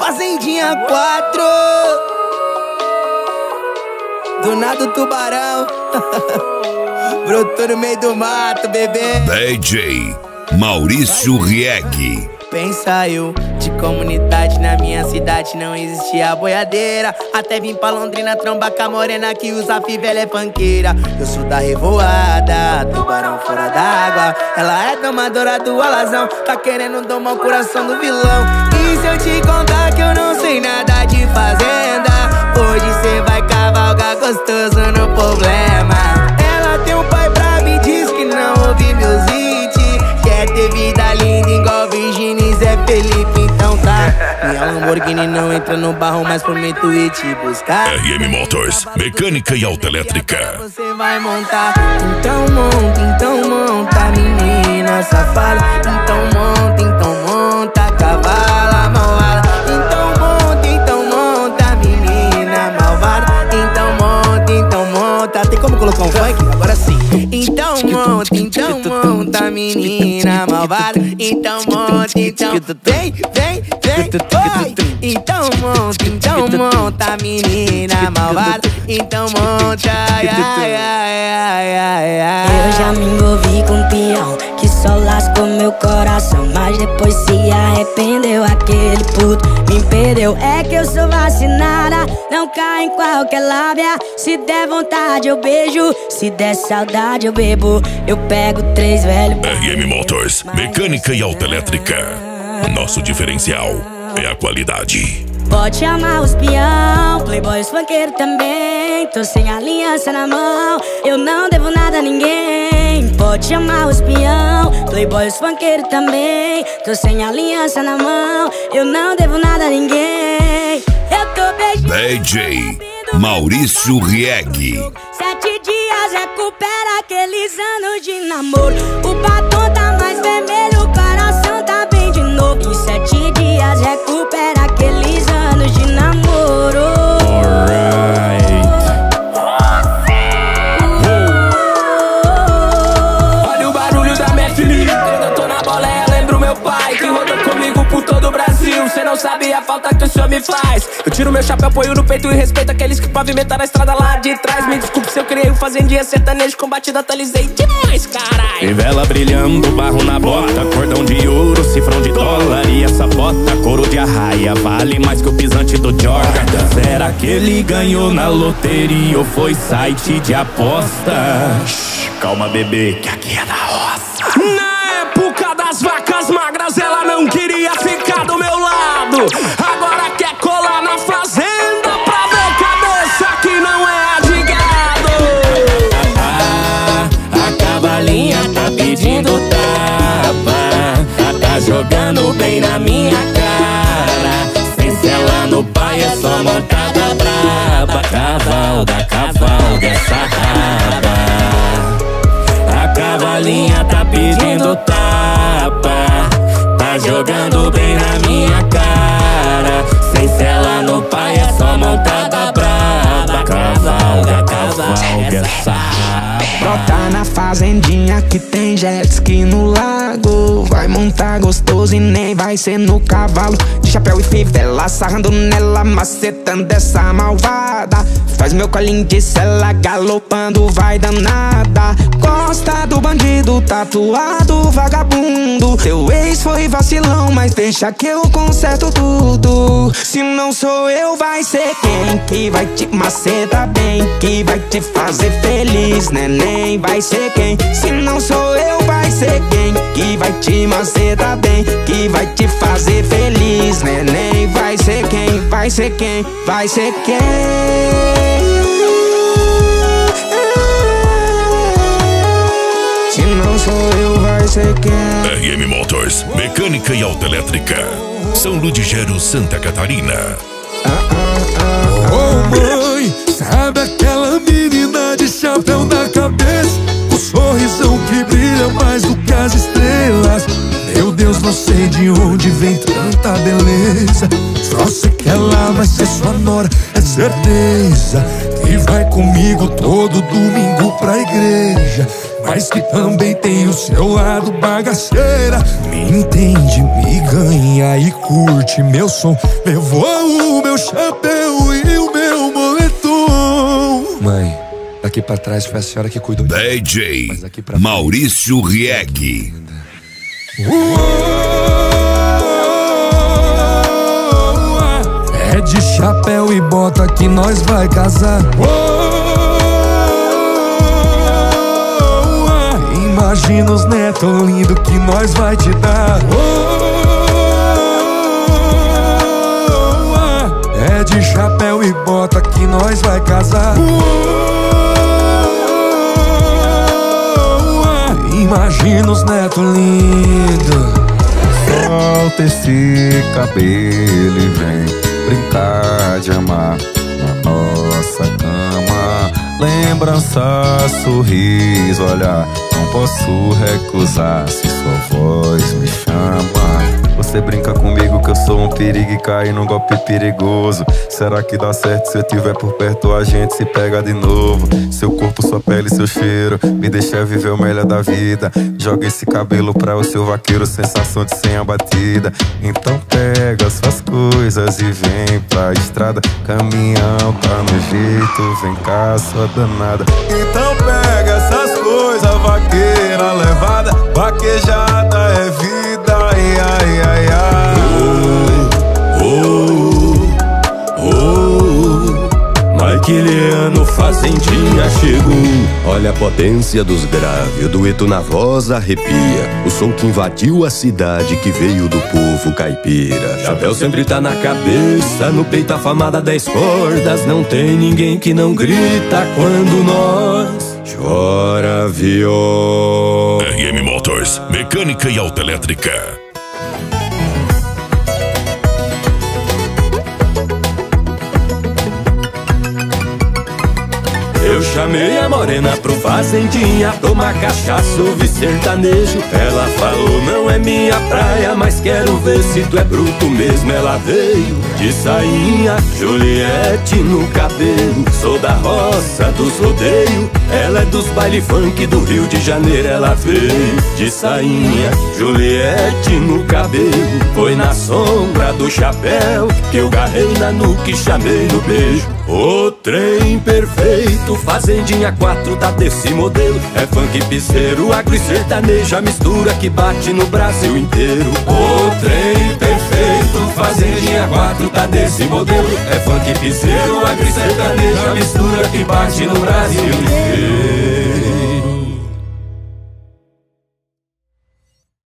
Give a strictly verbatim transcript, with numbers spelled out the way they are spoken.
Fazendinha quatro, do nada o tubarão brotou no meio do mato, bebê. D J Maurício Rieg. Pensa eu, de comunidade na minha cidade não existia boiadeira. Até vim pra Londrina trombar com a morena que usa fivela é funkeira. Eu sou da revoada, tubarão fora d'água. Ela é domadora do alazão, tá querendo domar o coração do vilão. E se eu te contar que eu não sei nada de fazenda, hoje cê vai cavalgar gostoso no problema. Ela tem um pai brabo e diz que não ouve meus hits. Quer ter vida linda igual Virgínia e Zé Felipe, então tá. Minha Lamborghini não entra no barro, mas prometo ir te buscar. R M Motors, mecânica e autoelétrica. Você vai montar, então monta, então monta, menina safada. Então monta, então monta, cavala malvada. Então monta, então monta, menina malvada. Então monta, então monta. Tem como colocar um funk? Agora sim. Então monta, então monta, menina malvada. Então monta, então vem, vem, vem, vai. Então monta, então monta, menina malvada. Então monta, ai, ai, ai, ai, ai. Eu já me envolvi com um peão que só lascou meu coração, mas depois se arrependeu. Aquele puto me perdeu. É que eu sou vacinada, não cai em qualquer lábia. Se der vontade eu beijo, se der saudade eu bebo. Eu pego três velho. R M Motors, mecânica e autoelétrica. Nosso diferencial é a qualidade. Pode chamar os peão, playboys funkeiro também. Tô sem aliança na mão, eu não devo nada a ninguém. Pode chamar os peão, playboys funkeiro também. Tô sem aliança na mão, eu não devo nada a ninguém. Eu tô beijando D J Maurício Rieg. Sete dias recupera aqueles anos de namoro. O batom tá mais vermelho, o coração tá bem de novo. Em sete dias recupera aqueles anos de namoro. Alright. Olha o barulho da minha filha. Quando eu tô na boleia lembro meu pai que rodou comigo por todo o Brasil. Cê não sabe a falta que o senhor me faz. Eu tiro meu chapéu, ponho no peito e respeito aqueles que pavimentaram a estrada lá de trás. Me desculpe se eu criei um fazendinha sertanejo com batida, atualizei demais, carai. Fivela brilhando, barro na bota, cordão de ouro, cifrão de dólar. E essa bota, couro de arraia, vale mais que o pisante do Jordan. Será que ele ganhou na loteria ou foi site de aposta? Shhh, calma bebê, que aqui é da roça. Na época das vacas magras ela não queria ficar do meu lado. Agora quer colar na fazenda pra ver cabeça que não é a de gado. Ah, a cavalinha tá pedindo tapa, tá jogando bem na minha cara. Sem cela no pai é só montada braba. Cavalga, cavalga essa raba. A cavalinha tá pedindo tapa, tá jogando bem na minha cara. Sem cela no pai é só montada braba. Cavalga, cavalga essa raba. Brota na fazendinha que tem jet ski no lago. Vai montar gostoso e nem vai ser no cavalo. De chapéu e fivela, sarrando nela, macetando essa malvada. Faz meu colinho de cela, galopando vai danada. Gosta do bandido, tatuado, vagabundo. Teu ex foi vacilão, mas deixa que eu conserto tudo. Se não sou eu, vai ser quem? Que vai te macetar bem, que vai te fazer feliz, neném. Vai ser quem? Se não sou eu, vai ser quem? Que vai te macetar bem, que vai te fazer feliz, neném. Vai ser quem? Vai ser quem? Vai ser quem? Se não sou eu, vai ser quem? R M Motors, mecânica e autoelétrica. São Ludigero, Santa Catarina. Ah, ah, ah, oh mãe, sabe aquela menina de chapéu na cabeça? O sorrisão que brilha mais do que as estrelas. Meu Deus, não sei de onde vem tanta beleza. Só sei que ela vai ser sua nora, é certeza. E vai comigo todo domingo pra igreja. Mas que também tem o seu lado bagaceira. Me entende, me ganha e curte meu som. Levou o meu chapéu e o meu moletom. Mãe, daqui pra trás foi a senhora que cuidou de D J Maurício Rieg. É de chapéu e bota que nós vai casar. Imagina os netos lindos que nós vai te dar. É de chapéu e bota que nós vai casar. Imagina os netos lindos. Solta esse cabelo e vem brincar de amar na nossa cama. Lembrança, sorriso, olhar, não posso recusar se sua voz me chama. Você brinca comigo que eu sou um perigo e cai num golpe perigoso. Será que dá certo se eu tiver por perto? A gente se pega de novo. Seu corpo, sua pele, seu cheiro me deixa viver o melhor da vida. Joga esse cabelo pra o seu vaqueiro, sensação de sem abatida. Então pega suas coisas e vem pra estrada. Caminhão tá no jeito, vem cá sua danada. Então pega essas coisas, vaqueira levada. Vaquejada é vida, ai, ai, ai, ai. Oh, oh, oh. Maquiliano Fazendinha chegou. Olha a potência dos graves, o dueto na voz arrepia. O som que invadiu a cidade, que veio do povo caipira. Chapéu sempre tá na cabeça, no peito a famada dez cordas. Não tem ninguém que não grita quando nós chora viola. R M Motors, mecânica e autoelétrica. Eu chamei a morena pro fazendinha tomar cachaça, ouvir sertanejo. Ela falou, não é minha praia, mas quero ver se tu é bruto mesmo. Ela veio de sainha, Juliette no cabelo. Sou da roça dos rodeios, ela é dos baile funk do Rio de Janeiro. Ela veio de sainha, Juliette no cabelo. Foi na sombra do chapéu que eu garrei na nuca e chamei no beijo. O trem perfeito, fazendinha quatro tá desse modelo. É funk piseiro, agro e sertanejo, a mistura que bate no Brasil inteiro. O trem perfeito, fazendinha quatro tá desse modelo. É funk piseiro, agro e sertanejo, a mistura que bate no Brasil inteiro.